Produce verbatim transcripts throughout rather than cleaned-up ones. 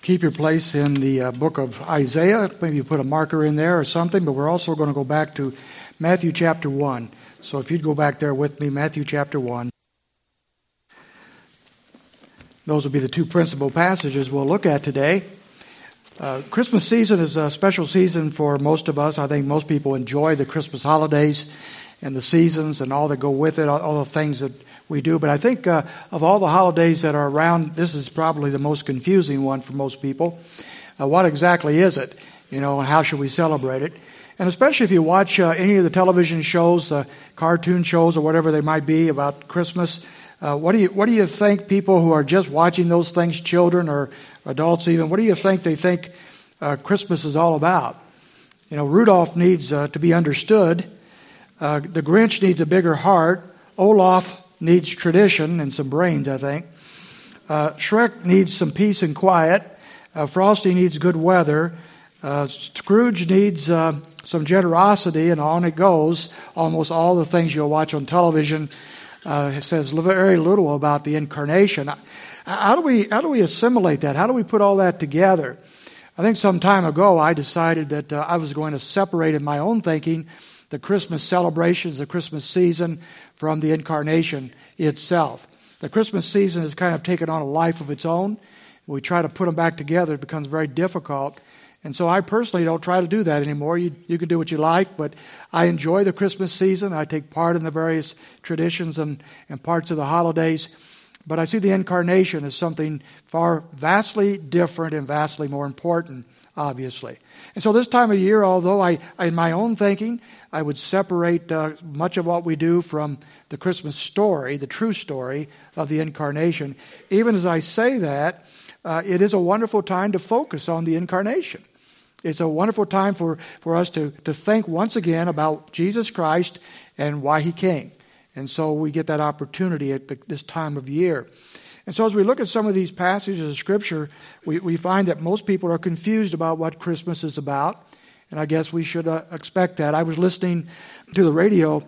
Keep your place in the uh, book of Isaiah. Maybe you put a marker in there or something, but we're also going to go back to Matthew chapter one. So if you'd go back there with me, Matthew chapter one. Those will be the two principal passages we'll look at today. Uh, Christmas season is a special season for most of us. I think most people enjoy the Christmas holidays and the seasons and all that go with it, all, all the things that we do. But I think uh, of all the holidays that are around, this is probably the most confusing one for most people. Uh, what exactly is it? You know, and how should we celebrate it? And especially if you watch uh, any of the television shows, uh, cartoon shows, or whatever they might be about Christmas, uh, what do you what do you think people who are just watching those things, children or adults even, what do you think they think uh, Christmas is all about? You know, Rudolph needs uh, to be understood. Uh, the Grinch needs a bigger heart. Olaf needs tradition and some brains, I think. Uh, Shrek needs some peace and quiet. Uh, Frosty needs good weather. Uh, Scrooge needs uh, some generosity, and on it goes. Almost all the things you'll watch on television uh, says very little about the incarnation. How do we how do we assimilate that? How do we put all that together? I think some time ago I decided that uh, I was going to separate in my own thinking the Christmas celebrations, the Christmas season, from the incarnation itself. The Christmas season has kind of taken on a life of its own. We try to put them back together. It becomes very difficult. And so I personally don't try to do that anymore. You, you can do what you like, but I enjoy the Christmas season. I take part in the various traditions and, and parts of the holidays. But I see the incarnation as something far vastly different and vastly more important, obviously. And so this time of year, although I, in my own thinking, I would separate uh, much of what we do from the Christmas story, the true story of the incarnation. Even as I say that, uh, it is a wonderful time to focus on the incarnation. It's a wonderful time for, for us to, to think once again about Jesus Christ and why he came. And so we get that opportunity at the, this time of year. And so as we look at some of these passages of Scripture, we, we find that most people are confused about what Christmas is about. And I guess we should uh, expect that. I was listening to the radio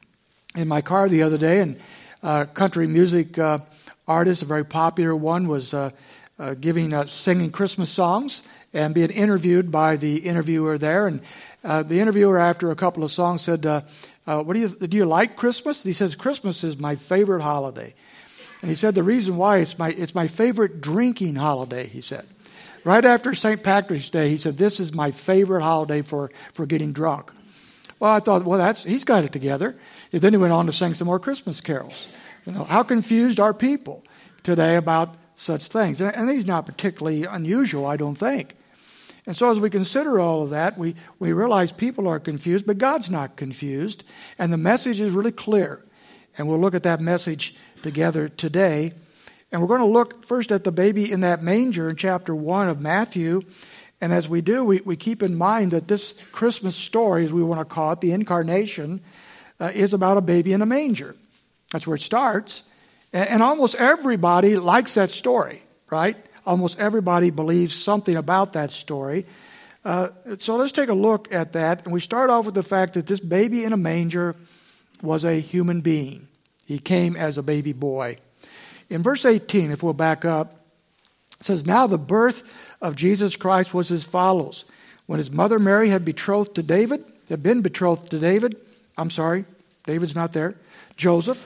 in my car the other day, and uh, country music uh, artist, a very popular one, was uh, uh, giving uh, singing Christmas songs and being interviewed by the interviewer there. And uh, the interviewer, after a couple of songs, said, uh, uh, "What do you do? You like Christmas?" He says, "Christmas is my favorite holiday." And he said the reason why it's my it's my favorite drinking holiday, he said. Right after Saint Patrick's Day, he said, "This is my favorite holiday for, for getting drunk." Well, I thought, well, that's he's got it together. And then he went on to sing some more Christmas carols. You know, how confused are people today about such things? And, and these are not particularly unusual, I don't think. And so as we consider all of that, we, we realize people are confused, but God's not confused. And the message is really clear. And we'll look at that message together today. And we're going to look first at the baby in that manger in chapter one of Matthew. And as we do, we, we keep in mind that this Christmas story, as we want to call it, the incarnation, uh, is about a baby in a manger. That's where it starts. And, and almost everybody likes that story, right? Almost everybody believes something about that story. Uh, so let's take a look at that. And we start off with the fact that this baby in a manger was a human being. He came as a baby boy. In verse eighteen, if we'll back up, it says, "Now the birth of Jesus Christ was as follows. When his mother Mary had betrothed to David, had been betrothed to David, I'm sorry, David's not there, Joseph.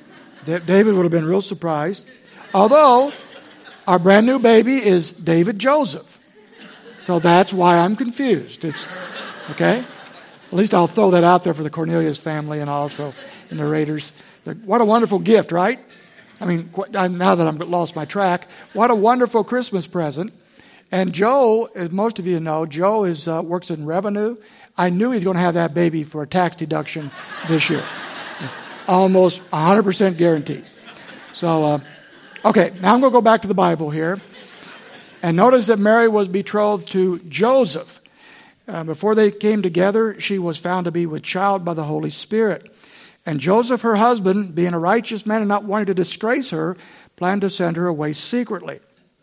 David would have been real surprised. Although our brand new baby is David Joseph. So that's why I'm confused. It's okay? At least I'll throw that out there for the Cornelius family and also the narrators. What a wonderful gift, right? I mean, now that I've lost my track, what a wonderful Christmas present. And Joe, as most of you know, Joe is uh, works in revenue. I knew he's going to have that baby for a tax deduction this year. Almost one hundred percent guaranteed. So, uh, okay, now I'm going to go back to the Bible here. And notice that Mary was betrothed to Joseph. Uh, before they came together, she was found to be with child by the Holy Spirit. And Joseph, her husband, being a righteous man and not wanting to disgrace her, planned to send her away secretly.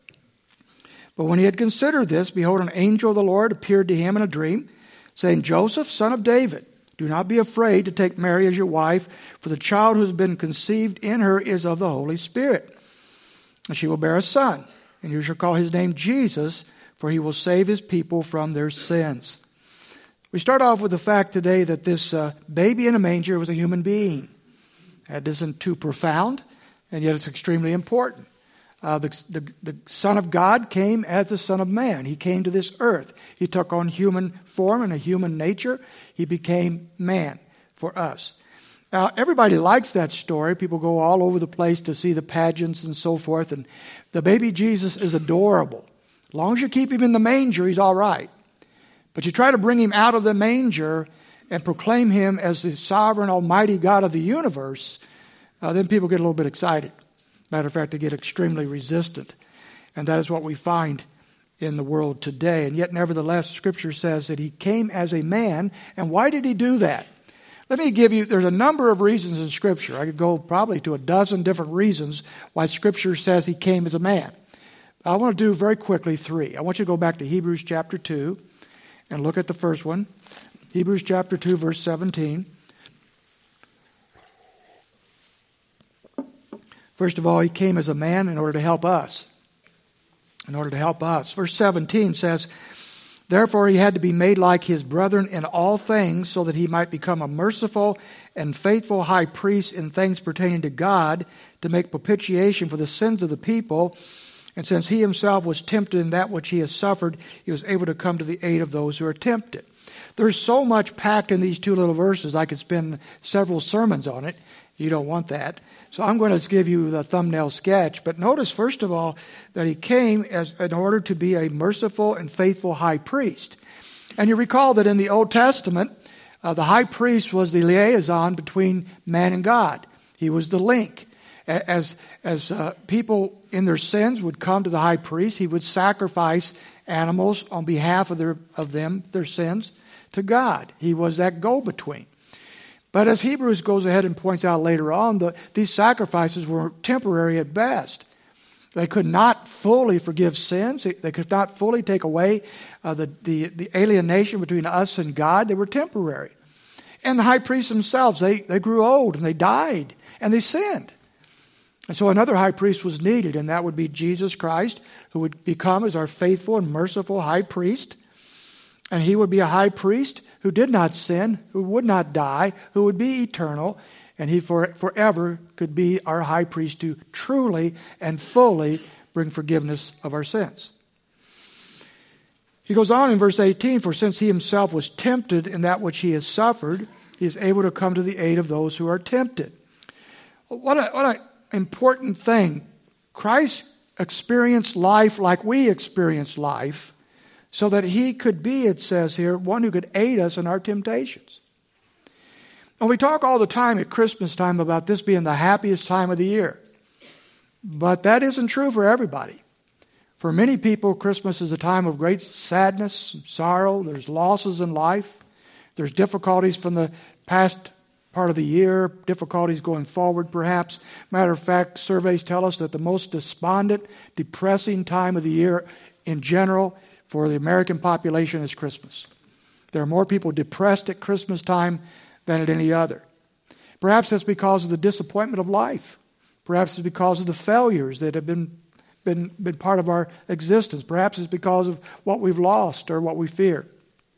But when he had considered this, behold, an angel of the Lord appeared to him in a dream, saying, "Joseph, son of David, do not be afraid to take Mary as your wife, for the child who has been conceived in her is of the Holy Spirit. And she will bear a son, and you shall call his name Jesus, for he will save his people from their sins. We start off with the fact today that this uh, baby in a manger was a human being. That isn't too profound, and yet it's extremely important. Uh, the, the, the Son of God came as the Son of Man. He came to this earth. He took on human form and a human nature. He became man for us. Now, everybody likes that story. People go all over the place to see the pageants and so forth. And the baby Jesus is adorable. As long as you keep him in the manger, he's all right. But you try to bring him out of the manger and proclaim him as the sovereign, almighty God of the universe, uh, then people get a little bit excited. Matter of fact, they get extremely resistant. And that is what we find in the world today. And yet, nevertheless, Scripture says that he came as a man. And why did he do that? Let me give you, there's a number of reasons in Scripture. I could go probably to a dozen different reasons why Scripture says he came as a man. I want to do very quickly three. I want you to go back to Hebrews chapter two and look at the first one. Hebrews chapter two, verse seventeen. First of all, he came as a man in order to help us. In order to help us. Verse seventeen says, therefore he had to be made like his brethren in all things, so that he might become a merciful and faithful high priest in things pertaining to God, to make propitiation for the sins of the people. And since he himself was tempted in that which he has suffered, he was able to come to the aid of those who are tempted. There's so much packed in these two little verses, I could spend several sermons on it. You don't want that. So I'm going to give you the thumbnail sketch. But notice, first of all, that he came as in order to be a merciful and faithful high priest. And you recall that in the Old Testament, uh, the high priest was the liaison between man and God. He was the link. As, as uh, people in their sins would come to the high priest, he would sacrifice animals on behalf of their of them, their sins, to God. He was that go-between. But as Hebrews goes ahead and points out later on, the, these sacrifices were temporary at best. They could not fully forgive sins. They could not fully take away uh, the, the, the alienation between us and God. They were temporary. And the high priests themselves, they, they grew old and they died and they sinned. And so another high priest was needed, and that would be Jesus Christ, who would become as our faithful and merciful high priest. And he would be a high priest who did not sin, who would not die, who would be eternal, and he for, forever could be our high priest to truly and fully bring forgiveness of our sins. He goes on in verse eighteen, for since he himself was tempted in that which he has suffered, he is able to come to the aid of those who are tempted. What a, what an important thing. Christ experienced life like we experience life, so that he could be, it says here, one who could aid us in our temptations. And we talk all the time at Christmas time about this being the happiest time of the year. But that isn't true for everybody. For many people, Christmas is a time of great sadness and sorrow. There's losses in life. There's difficulties from the past part of the year, difficulties going forward perhaps. Matter of fact, surveys tell us that the most despondent, depressing time of the year in general for the American population is Christmas. There are more people depressed at Christmas time than at any other. Perhaps that's because of the disappointment of life. Perhaps it's because of the failures that have been, been, been part of our existence. Perhaps it's because of what we've lost or what we fear.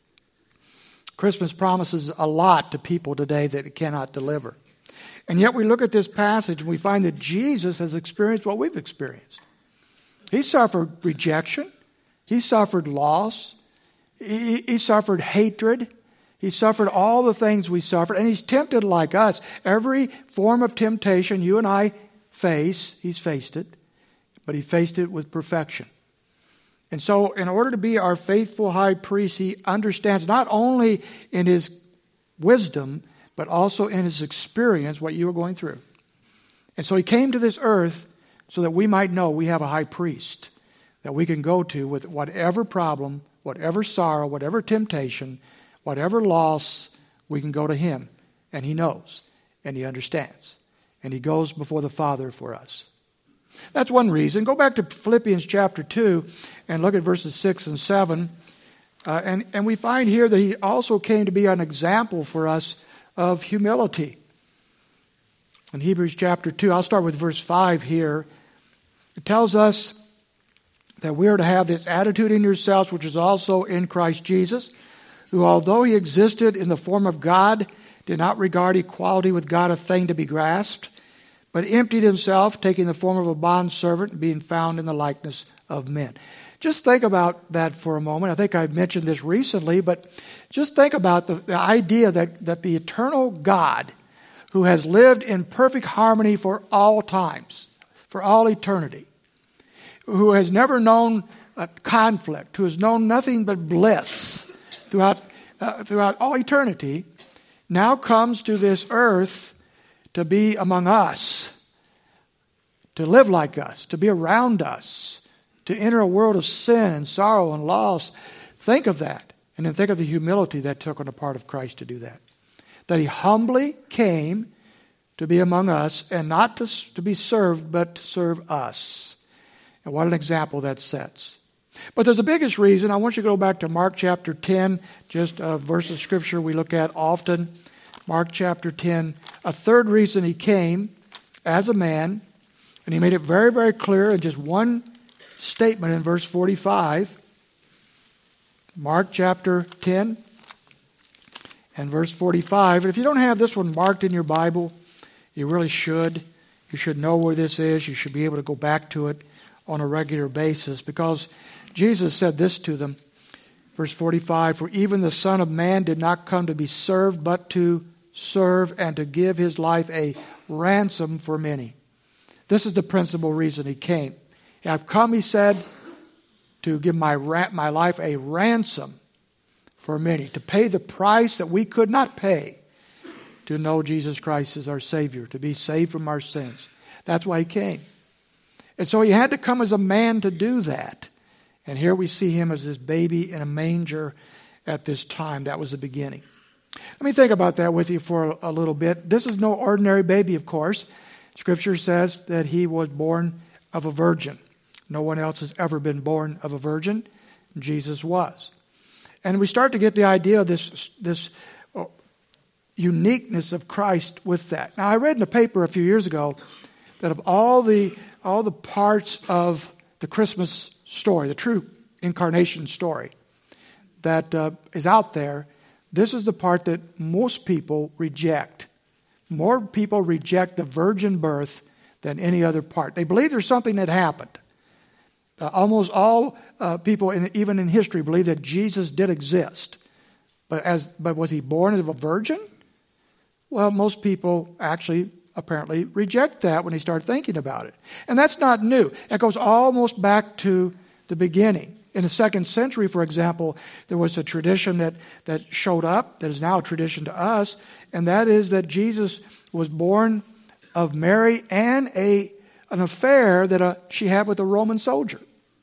Christmas promises a lot to people today that it cannot deliver. And yet we look at this passage and we find that Jesus has experienced what we've experienced. He suffered rejection. He suffered loss. He, he suffered hatred. He suffered all the things we suffered. And he's tempted like us. Every form of temptation you and I face, he's faced it. But he faced it with perfection. And so in order to be our faithful high priest, he understands not only in his wisdom, but also in his experience what you are going through. And so he came to this earth so that we might know we have a high priest that we can go to with whatever problem, whatever sorrow, whatever temptation, whatever loss, we can go to him. And he knows, and he understands. And he goes before the Father for us. That's one reason. Go back to Philippians chapter two and look at verses six and seven. Uh, and, and we find here that he also came to be an example for us of humility. In Hebrews chapter two, I'll start with verse five here. It tells us that we are to have this attitude in yourselves, which is also in Christ Jesus, who, although he existed in the form of God, did not regard equality with God a thing to be grasped, but emptied himself, taking the form of a bondservant and being found in the likeness of men. Just think about that for a moment. I think I mentioned this recently, but just think about the, the idea that, that the eternal God, who has lived in perfect harmony for all times, for all eternity, who has never known a conflict, who has known nothing but bliss throughout, uh, throughout all eternity, now comes to this earth to be among us, to live like us, to be around us, to enter a world of sin and sorrow and loss. Think of that. And then think of the humility that took on the part of Christ to do that. That he humbly came to be among us and not to, to be served, but to serve us. And what an example that sets. But there's the biggest reason. I want you to go back to Mark chapter ten, just a verse of Scripture we look at often. Mark chapter ten. A third reason he came as a man, and he made it very, very clear in just one statement in verse forty-five. Mark chapter ten and verse forty-five. And if you don't have this one marked in your Bible, you really should. You should know where this is. You should be able to go back to it on a regular basis, because Jesus said this to them. Verse forty-five, for even the Son of Man did not come to be served, but to serve and to give his life a ransom for many. This is the principal reason he came. I've come, he said, to give my my life a ransom for many, to pay the price that we could not pay, to know Jesus Christ as our Savior, to be saved from our sins. That's why he came. And so he had to come as a man to do that. And here we see him as this baby in a manger at this time. That was the beginning. Let me think about that with you for a little bit. This is no ordinary baby, of course. Scripture says that he was born of a virgin. No one else has ever been born of a virgin. Jesus was. And we start to get the idea of this, this uniqueness of Christ with that. Now, I read in the paper a few years ago that of all the all the parts of the Christmas story, the true incarnation story that uh, is out there, this is the part that most people reject. More people reject the virgin birth than any other part. They believe there's something that happened. Uh, almost all uh, people, in, even in history, believe that Jesus did exist. But as but was he born of a virgin? Well, most people actually apparently reject that when they start thinking about it. And that's not new. It goes almost back to the beginning. In the second century, for example, there was a tradition that, that showed up, that is now a tradition to us, and that is that Jesus was born of Mary and a an affair that uh, she had with a Roman soldier.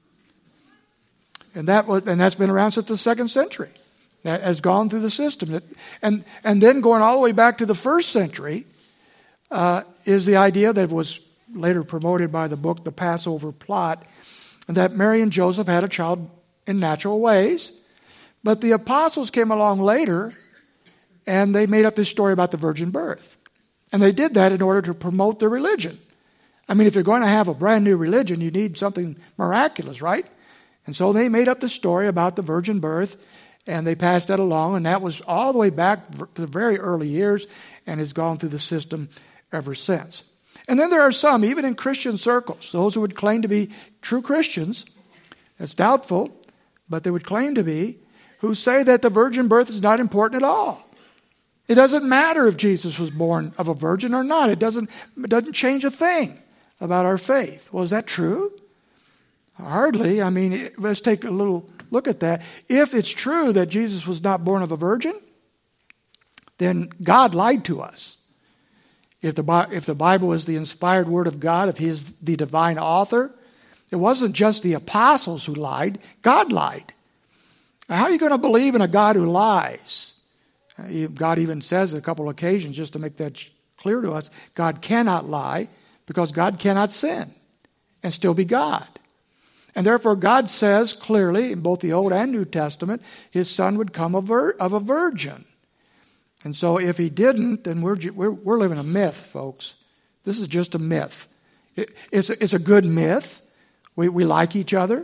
And that was, and that's been around since the second century. That has gone through the system. And, and then going all the way back to the first century, Uh, is the idea that was later promoted by the book, The Passover Plot, that Mary and Joseph had a child in natural ways. But the apostles came along later, and they made up this story about the virgin birth. And they did that in order to promote their religion. I mean, if you're going to have a brand new religion, you need something miraculous, right? And so they made up the story about the virgin birth, and they passed that along, and that was all the way back to the very early years, and has gone through the system ever since. And then there are some, even in Christian circles, those who would claim to be true Christians, it's doubtful, but they would claim to be, who say that the virgin birth is not important at all. It doesn't matter if Jesus was born of a virgin or not. It doesn't, it doesn't change a thing about our faith. Well, is that true? Hardly. I mean, let's take a little look at that. If it's true that Jesus was not born of a virgin, then God lied to us. If the, if the Bible is the inspired word of God, if he is the divine author, it wasn't just the apostles who lied. God lied. Now, how are you going to believe in a God who lies? God even says on a couple of occasions, just to make that clear to us, God cannot lie because God cannot sin and still be God. And therefore God says clearly in both the Old and New Testament, his son would come of a virgin. And so if he didn't, then we're, we're, we're living a myth, folks. This is just a myth. It, it's, a, it's a good myth. We, we like each other.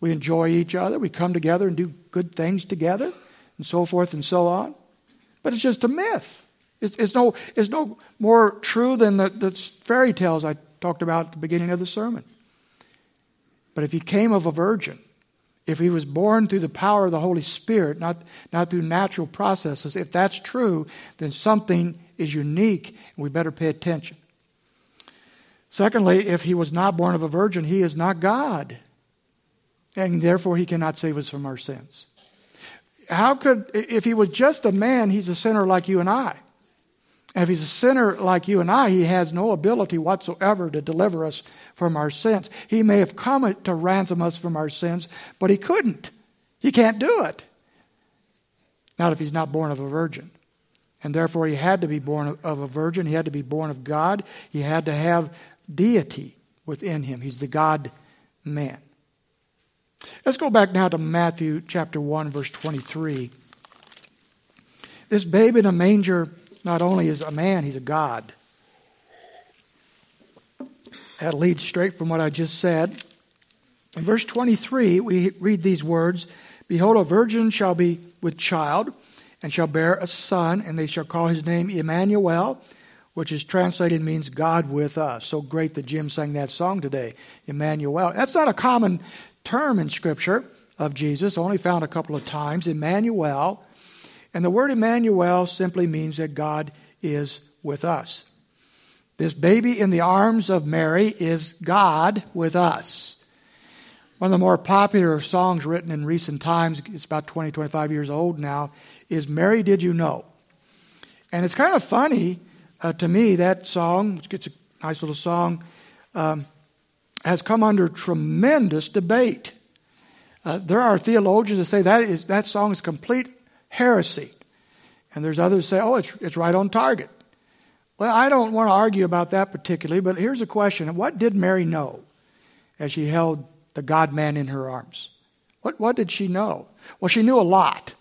We enjoy each other. We come together and do good things together and so forth and so on. But it's just a myth. It's, it's, no, it's no more true than the, the fairy tales I talked about at the beginning of the sermon. But if he came of a virgin, if he was born through the power of the Holy Spirit, not, not through natural processes, if that's true, then something is unique, and we better pay attention. Secondly, if he was not born of a virgin, he is not God. And therefore, he cannot save us from our sins. How could, if he was just a man, he's a sinner like you and I. And if he's a sinner like you and I, he has no ability whatsoever to deliver us from our sins. He may have come to ransom us from our sins, but he couldn't. He can't do it. Not if he's not born of a virgin. And therefore, he had to be born of a virgin. He had to be born of God. He had to have deity within him. He's the God-man. Let's go back now to Matthew chapter one, verse twenty-three. This babe in a manger not only is a man, he's a God. That leads straight from what I just said. In verse twenty-three, we read these words, "Behold, a virgin shall be with child, and shall bear a son, and they shall call his name Emmanuel," which is translated means God with us. So great that Jim sang that song today, Emmanuel. That's not a common term in Scripture of Jesus, only found a couple of times, Emmanuel. And the word Emmanuel simply means that God is with us. This baby in the arms of Mary is God with us. One of the more popular songs written in recent times, it's about twenty, twenty-five years old now, is "Mary, Did You Know?" And it's kind of funny uh, to me, that song, it's a nice little song, um, has come under tremendous debate. Uh, there are theologians that say that is that song is complete heresy. And there's others who say, oh, it's, it's right on target. Well, I don't want to argue about that particularly, but here's a question. What did Mary know as she held the God-man in her arms? What, what did she know? Well, she knew a lot.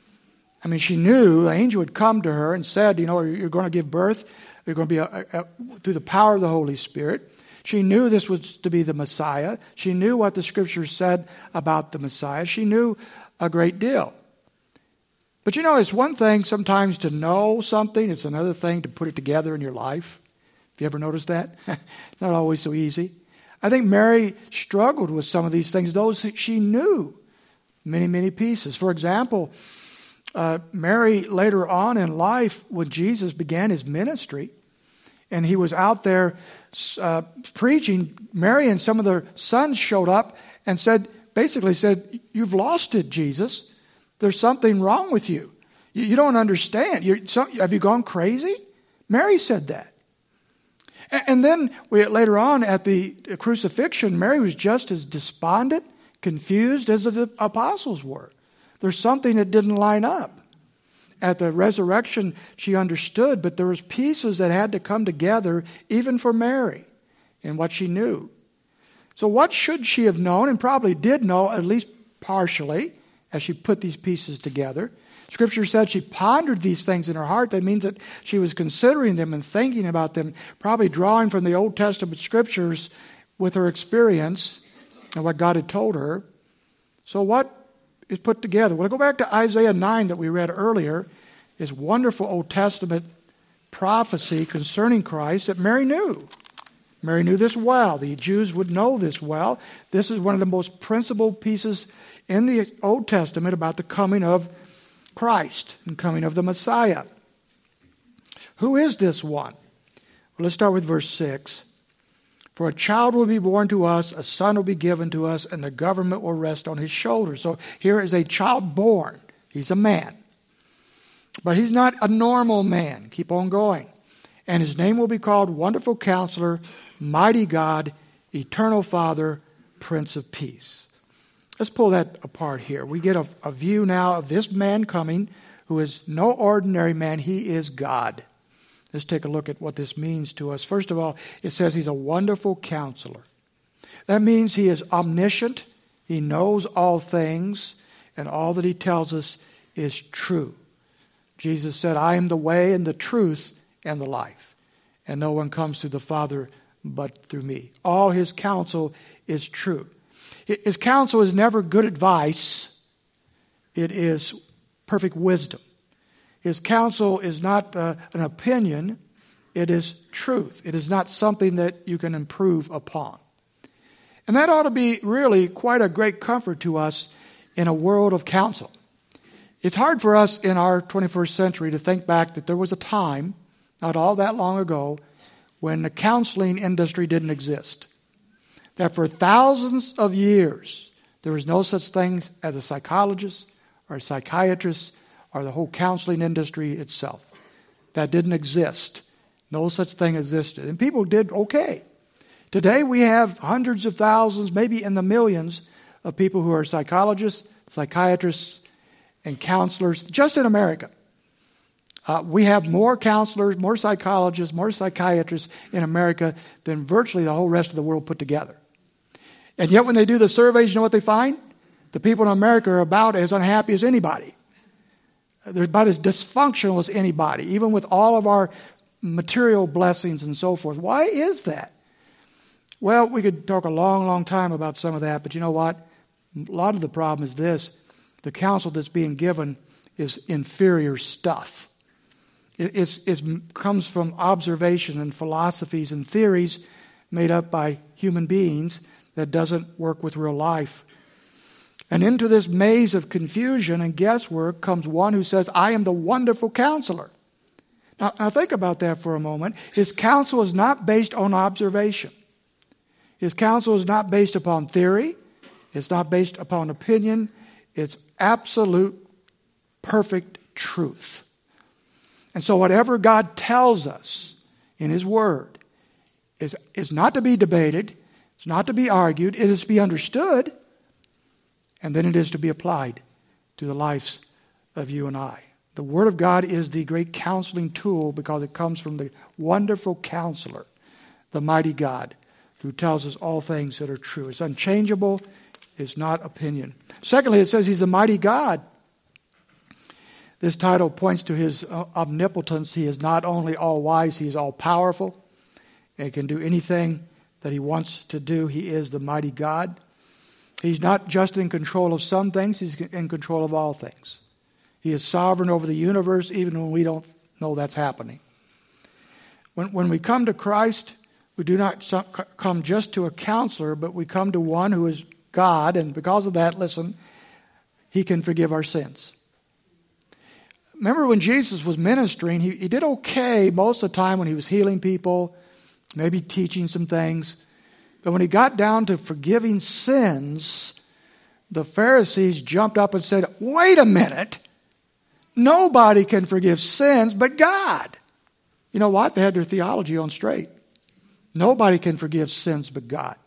I mean, she knew the angel had come to her and said, you know, you're going to give birth. You're going to be a, a, a, through the power of the Holy Spirit. She knew this was to be the Messiah. She knew what the Scriptures said about the Messiah. She knew a great deal. But you know, it's one thing sometimes to know something. It's another thing to put it together in your life. Have you ever noticed that? It's not always so easy. I think Mary struggled with some of these things, those that she knew, many, many pieces. For example, uh, Mary later on in life, when Jesus began his ministry, and he was out there uh, preaching, Mary and some of their sons showed up and said, basically said, "You've lost it, Jesus. There's something wrong with you. You, you don't understand. You're, so, have you gone crazy?" Mary said that. And, and then we, later on at the crucifixion, Mary was just as despondent, confused as the apostles were. There's something that didn't line up. At the resurrection, she understood, but there was pieces that had to come together, even for Mary, in what she knew. So what should she have known, and probably did know, at least partially, as she put these pieces together? Scripture said she pondered these things in her heart. That means that she was considering them and thinking about them, probably drawing from the Old Testament Scriptures with her experience and what God had told her. So what is put together? Well, go back to Isaiah nine that we read earlier, this wonderful Old Testament prophecy concerning Christ that Mary knew. Mary knew this well. The Jews would know this well. This is one of the most principal pieces in the Old Testament about the coming of Christ and coming of the Messiah. Who is this one? Well, let's start with verse six. "For a child will be born to us, a son will be given to us, and the government will rest on his shoulders." So here is a child born. He's a man. But he's not a normal man. Keep on going. "And his name will be called Wonderful Counselor, Mighty God, Eternal Father, Prince of Peace." Let's pull that apart here. We get a, a view now of this man coming who is no ordinary man. He is God. Let's take a look at what this means to us. First of all, it says he's a wonderful counselor. That means he is omniscient. He knows all things, and all that he tells us is true. Jesus said, "I am the way and the truth and the life, and no one comes to the Father but through me." All his counsel is true. His counsel is never good advice. It is perfect wisdom. His counsel is not uh, an opinion. It is truth. It is not something that you can improve upon. And that ought to be really quite a great comfort to us in a world of counsel. It's hard for us in our twenty-first century to think back that there was a time, not all that long ago, when the counseling industry didn't exist. That for thousands of years, there was no such thing as a psychologist or a psychiatrist or the whole counseling industry itself. That didn't exist. No such thing existed. And people did okay. Today we have hundreds of thousands, maybe in the millions, of people who are psychologists, psychiatrists, and counselors just in America. Uh, we have more counselors, more psychologists, more psychiatrists in America than virtually the whole rest of the world put together. And yet when they do the surveys, you know what they find? The people in America are about as unhappy as anybody. They're about as dysfunctional as anybody, even with all of our material blessings and so forth. Why is that? Well, we could talk a long, long time about some of that, but you know what? A lot of the problem is this. The counsel that's being given is inferior stuff. It it's, it's, comes from observation and philosophies and theories made up by human beings that doesn't work with real life. And into this maze of confusion and guesswork comes one who says, I am the wonderful counselor. Now, now think about that for a moment. His counsel is not based on observation. His counsel is not based upon theory. It's not based upon opinion. It's absolute, perfect truth. And so whatever God tells us in His Word is, is not to be debated. It's not to be argued. It is to be understood. And then it is to be applied to the lives of you and I. The Word of God is the great counseling tool because it comes from the wonderful counselor, the mighty God, who tells us all things that are true. It's unchangeable. It's not opinion. Secondly, it says He's a mighty God. This title points to His omnipotence. He is not only all-wise, He is all-powerful and can do anything that He wants to do. He is the mighty God. He's not just in control of some things, He's in control of all things. He is sovereign over the universe even when we don't know that's happening. When, when we come to Christ, we do not come just to a counselor, but we come to one who is God, and because of that, listen, He can forgive our sins. Remember when Jesus was ministering, he, he did okay most of the time when He was healing people, maybe teaching some things. But when He got down to forgiving sins, the Pharisees jumped up and said, wait a minute, nobody can forgive sins but God. You know what? They had their theology on straight. Nobody can forgive sins but God.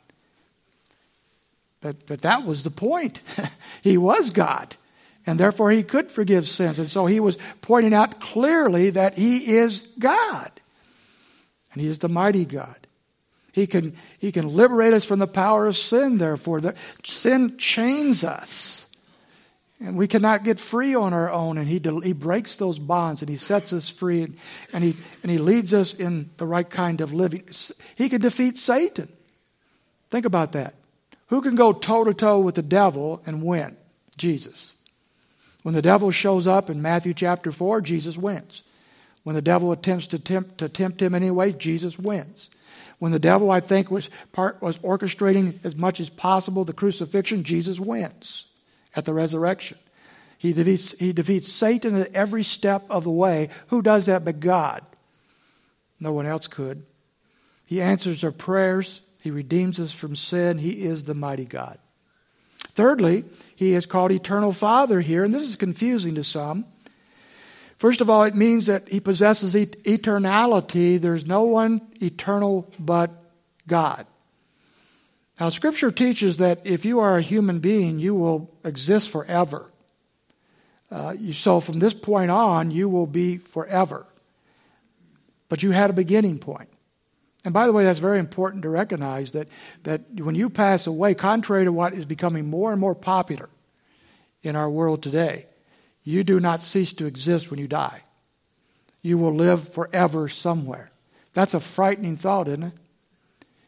But, but that was the point. He was God, and therefore He could forgive sins. And so He was pointing out clearly that He is God, and He is the mighty God. He can, he can liberate us from the power of sin, therefore. The, sin chains us. And we cannot get free on our own. And he, he breaks those bonds and He sets us free. And, and, he, and He leads us in the right kind of living. He can defeat Satan. Think about that. Who can go toe-to-toe with the devil and win? Jesus. When the devil shows up in Matthew chapter four, Jesus wins. When the devil attempts to tempt, to tempt Him anyway, Jesus wins. When the devil, I think, was part was orchestrating as much as possible the crucifixion, Jesus wins at the resurrection. He defeats, he defeats Satan at every step of the way. Who does that but God? No one else could. He answers our prayers. He redeems us from sin. He is the mighty God. Thirdly, He is called Eternal Father here, and this is confusing to some. First of all, it means that He possesses eternality. There's no one eternal but God. Now, Scripture teaches that if you are a human being, you will exist forever. Uh, you, so from this point on, you will be forever. But you had a beginning point. And by the way, that's very important to recognize that, that when you pass away, contrary to what is becoming more and more popular in our world today, you do not cease to exist when you die. You will live forever somewhere. That's a frightening thought, isn't it?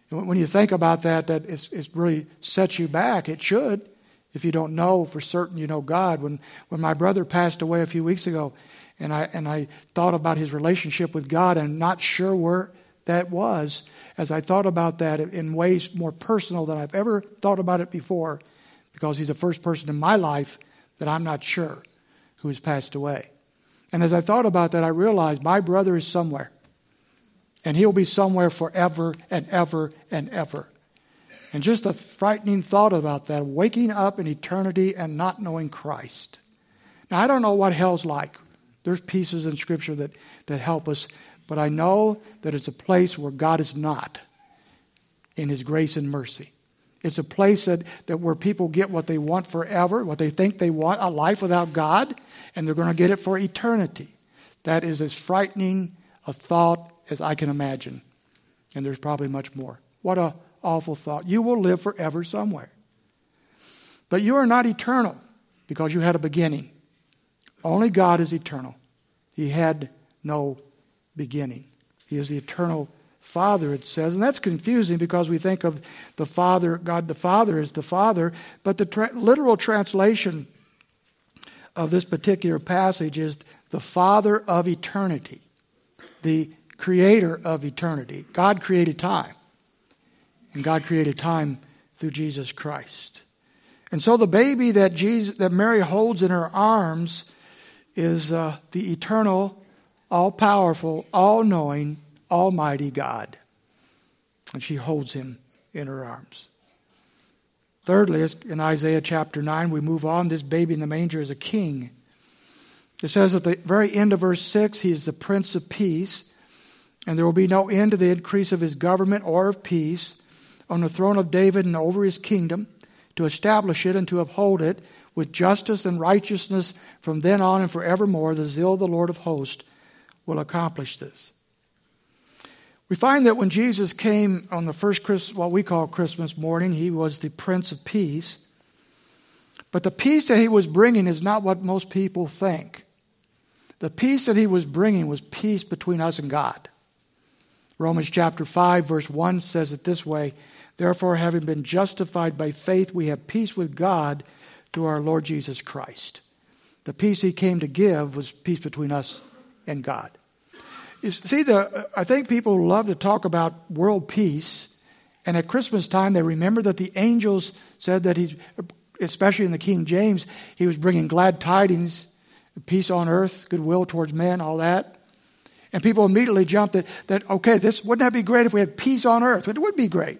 When you think about that, that it's, it really sets you back. It should, if you don't know for certain you know God. When when my brother passed away a few weeks ago, and I and I thought about his relationship with God and not sure where that was, as I thought about that in ways more personal than I've ever thought about it before, because he's the first person in my life that I'm not sure who has passed away. And as I thought about that, I realized my brother is somewhere. And he'll be somewhere forever and ever and ever. And just a frightening thought about that, waking up in eternity and not knowing Christ. Now, I don't know what hell's like. There's pieces in Scripture that, that help us. But I know that it's a place where God is not in His grace and mercy. It's a place that, that where people get what they want forever, what they think they want, a life without God, and they're going to get it for eternity. That is as frightening a thought as I can imagine. And there's probably much more. What an awful thought. You will live forever somewhere. But you are not eternal because you had a beginning. Only God is eternal. He had no beginning. He is the eternal Father, it says. And that's confusing because we think of the Father, God the Father as the Father, but the tra- literal translation of this particular passage is the Father of eternity, the Creator of eternity. God created time, and God created time through Jesus Christ. And so the baby that Jesus, that Mary holds in her arms is uh, the eternal, all-powerful, all-knowing, almighty God. And she holds him in her arms. Thirdly, in Isaiah chapter nine, we move on. This baby in the manger is a king. It says at the very end of verse six, he is the Prince of Peace, and there will be no end to the increase of his government or of peace on the throne of David and over his kingdom, to establish it and to uphold it with justice and righteousness from then on and forevermore. The zeal of the Lord of hosts will accomplish this. We find that when Jesus came on the first Christmas, what we call Christmas morning, he was the Prince of Peace. But the peace that he was bringing is not what most people think. The peace that he was bringing was peace between us and God. Romans chapter five, verse one says it this way: therefore, having been justified by faith, we have peace with God through our Lord Jesus Christ. The peace he came to give was peace between us and God. You see, the, I think people love to talk about world peace, and at Christmas time they remember that the angels said that he's, especially in the King James, he was bringing glad tidings, peace on earth, goodwill towards men, all that. And people immediately jumped at that, okay, this wouldn't that be great if we had peace on earth? It would be great.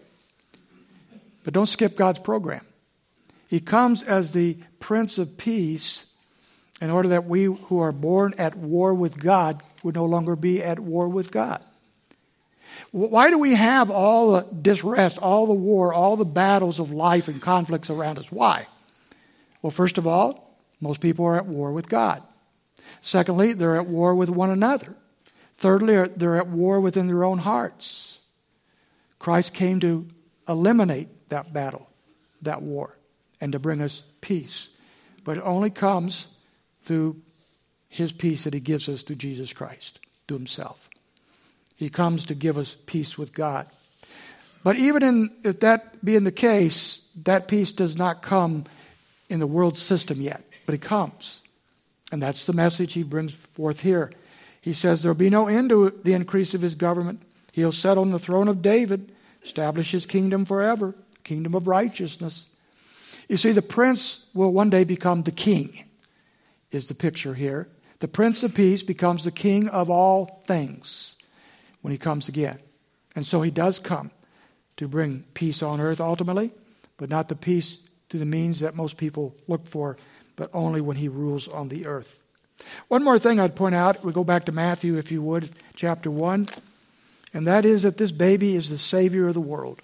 But don't skip God's program. He comes as the Prince of Peace in order that we who are born at war with God would no longer be at war with God. Why do we have all the disrest, all the war, all the battles of life and conflicts around us? Why? Well, first of all, most people are at war with God. Secondly, they're at war with one another. Thirdly, they're at war within their own hearts. Christ came to eliminate that battle, that war, and to bring us peace. But it only comes through his peace that he gives us through Jesus Christ, through himself. He comes to give us peace with God. But even in, if that being the case, that peace does not come in the world system yet, but it comes. And that's the message he brings forth here. He says there will be no end to the increase of his government. He'll sit on the throne of David, establish his kingdom forever, kingdom of righteousness. You see, the prince will one day become the king, is the picture here. The Prince of Peace becomes the king of all things when he comes again. And so he does come to bring peace on earth ultimately, but not the peace through the means that most people look for, but only when he rules on the earth. One more thing I'd point out, we go back to Matthew, if you would, chapter one, and that is that this baby is the Savior of the world.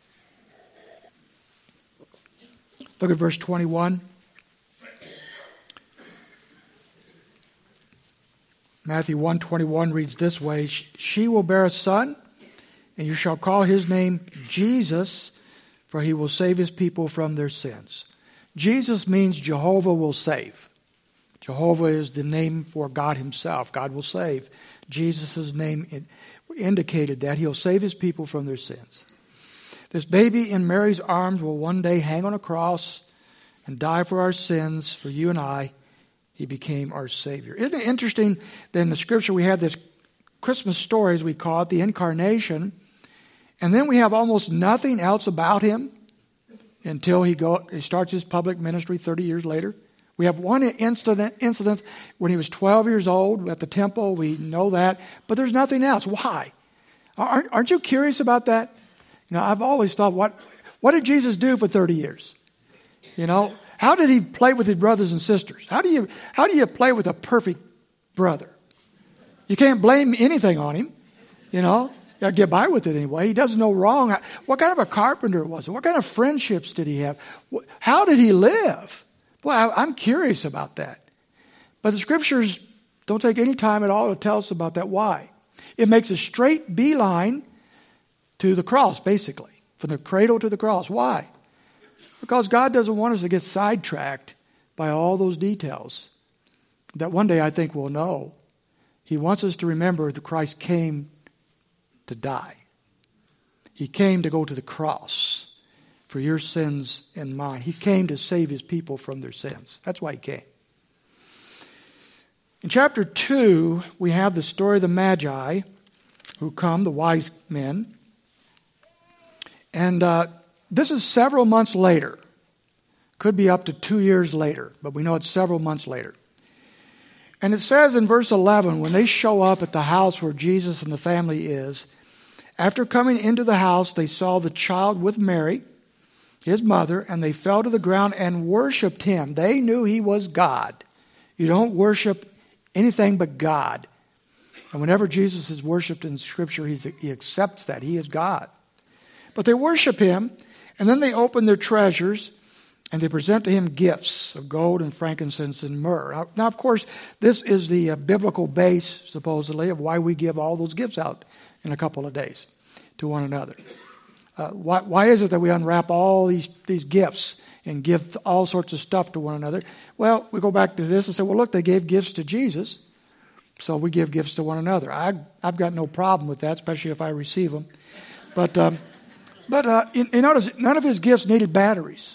Look at verse twenty-one. Matthew one twenty-one reads this way: she will bear a son, and you shall call his name Jesus, for he will save his people from their sins. Jesus means Jehovah will save. Jehovah is the name for God himself. God will save. Jesus' name indicated that he'll save his people from their sins. This baby in Mary's arms will one day hang on a cross and die for our sins, for you and I. He became our Savior. Isn't it interesting that in the Scripture we have this Christmas story, as we call it, the incarnation, and then we have almost nothing else about him until he, go, he starts his public ministry thirty years later. We have one incident, incident when he was twelve years old at the temple. We know that. But there's nothing else. Why? Aren't, aren't you curious about that? You know, I've always thought, what, what did Jesus do for thirty years? You know, how did he play with his brothers and sisters? How do you, how do you play with a perfect brother? You can't blame anything on him, you know. You got to get by with it anyway. He does no wrong. What kind of a carpenter was he? What kind of friendships did he have? How did he live? Well, I'm curious about that. But the Scriptures don't take any time at all to tell us about that. Why? It makes a straight beeline to the cross, basically, from the cradle to the cross. Why? Because God doesn't want us to get sidetracked by all those details that one day I think we'll know. He wants us to remember that Christ came to die. He came to go to the cross for your sins and mine. He came to save his people from their sins. That's why he came. In chapter two, we have the story of the Magi who come, the wise men. And uh, this is several months later. Could be up to two years later, but we know it's several months later. And it says in verse eleven, when they show up at the house where Jesus and the family is, after coming into the house, they saw the child with Mary, his mother, and they fell to the ground and worshiped him. They knew he was God. You don't worship anything but God. And whenever Jesus is worshiped in Scripture, he's, he accepts that. He is God. But they worship him, and then they open their treasures, and they present to him gifts of gold and frankincense and myrrh. Now, now of course, this is the uh, biblical base, supposedly, of why we give all those gifts out in a couple of days to one another. Uh, why, why is it that we unwrap all these, these gifts and give all sorts of stuff to one another? Well, we go back to this and say, well, look, they gave gifts to Jesus, so we give gifts to one another. I, I've got no problem with that, especially if I receive them. But, um, but uh, you, you notice, none of his gifts needed batteries,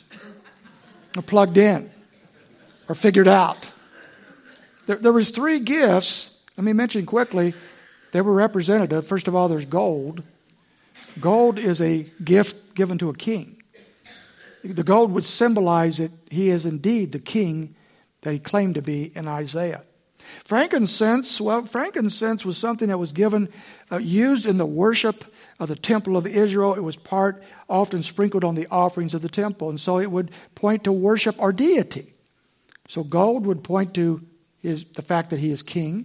or plugged in, or figured out. There, there was three gifts. Let me mention quickly. They were representative. First of all, there's gold. Gold is a gift given to a king. The gold would symbolize that he is indeed the king that he claimed to be in Isaiah. Frankincense, well, frankincense was something that was given, uh, used in the worship of the temple of Israel. It was part, often sprinkled on the offerings of the temple. And so it would point to worship our deity. So gold would point to his, the fact that he is king,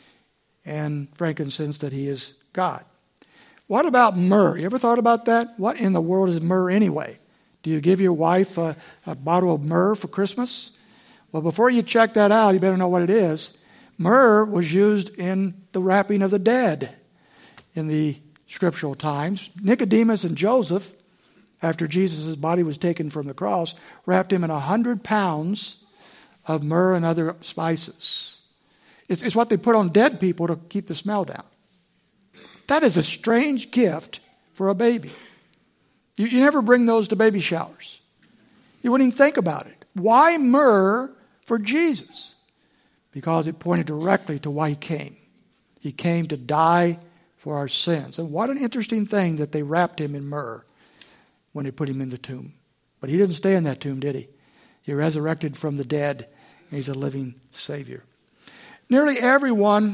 and frankincense that he is God. What about myrrh? You ever thought about that? What in the world is myrrh anyway? Do you give your wife a, a bottle of myrrh for Christmas? Well, before you check that out, you better know what it is. Myrrh was used in the wrapping of the dead in the scriptural times. Nicodemus and Joseph, after Jesus' body was taken from the cross, wrapped him in a hundred pounds of myrrh and other spices. It's, it's what they put on dead people to keep the smell down. That is a strange gift for a baby. You, you never bring those to baby showers. You wouldn't even think about it. Why myrrh for Jesus? Because it pointed directly to why he came. He came to die for our sins. And what an interesting thing that they wrapped him in myrrh when they put him in the tomb. But he didn't stay in that tomb, did he? He resurrected from the dead, and he's a living Savior. Nearly everyone,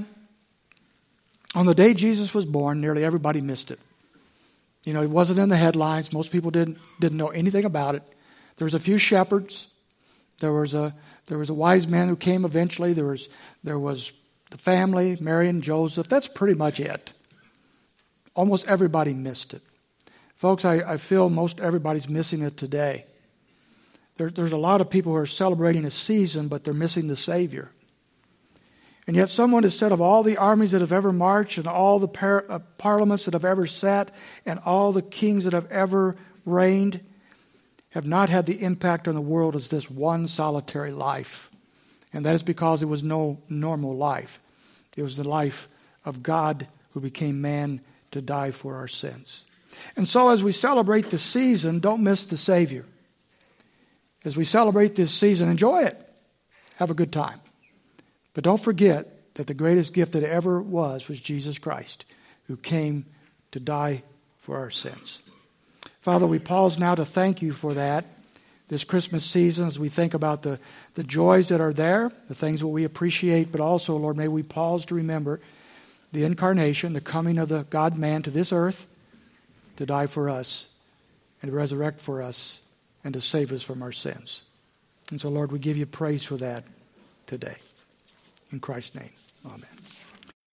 on the day Jesus was born, nearly everybody missed it. You know, it wasn't in the headlines. Most people didn't didn't know anything about it. There was a few shepherds. There was a there was a wise man who came eventually. There was there was the family, Mary and Joseph. That's pretty much it. Almost everybody missed it. Folks, I, I feel most everybody's missing it today. There, there's a lot of people who are celebrating a season, but they're missing the Savior. And yet someone has said of all the armies that have ever marched and all the par- uh, parliaments that have ever sat and all the kings that have ever reigned have not had the impact on the world as this one solitary life. And that is because it was no normal life. It was the life of God who became man to die for our sins. And so as we celebrate the season, don't miss the Savior. As we celebrate this season, enjoy it. Have a good time. But don't forget that the greatest gift that ever was was Jesus Christ, who came to die for our sins. Father, we pause now to thank you for that. This Christmas season, as we think about the, the joys that are there, the things that we appreciate, but also, Lord, may we pause to remember the incarnation, the coming of the God-man to this earth to die for us and to resurrect for us and to save us from our sins. And so, Lord, we give you praise for that today. In Christ's name, amen.